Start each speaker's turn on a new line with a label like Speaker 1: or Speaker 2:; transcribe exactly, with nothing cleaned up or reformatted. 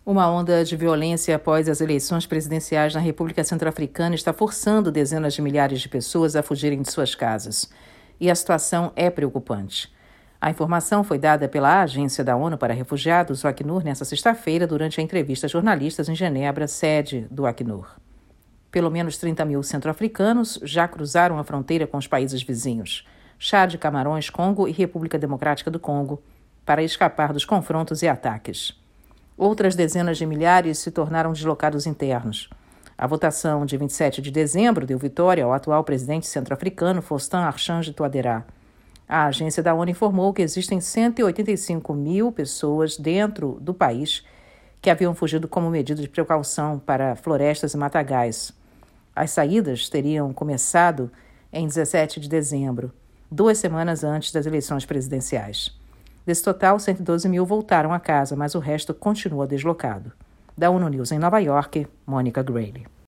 Speaker 1: Uma onda de violência após as eleições presidenciais na República Centro-Africana está forçando dezenas de milhares de pessoas a fugirem de suas casas. E a situação é preocupante. A informação foi dada pela Agência da ONU para Refugiados, o Acnur, nesta sexta-feira, durante a entrevista a jornalistas em Genebra, sede do Acnur. Pelo menos trinta mil centro-africanos já cruzaram a fronteira com os países vizinhos, Chad, Camarões, Congo e República Democrática do Congo, para escapar dos confrontos e ataques. Outras dezenas de milhares se tornaram deslocados internos. A votação de vinte e sete de dezembro deu vitória ao atual presidente centro-africano, Faustin Archange Touadéra. A agência da ONU informou que existem cento e oitenta e cinco mil pessoas dentro do país que haviam fugido como medida de precaução para florestas e matagais. As saídas teriam começado em dezessete de dezembro, duas semanas antes das eleições presidenciais. Desse total, cento e doze mil voltaram a casa, mas o resto continua deslocado. Da ONU News em Nova York, Mônica Grayle.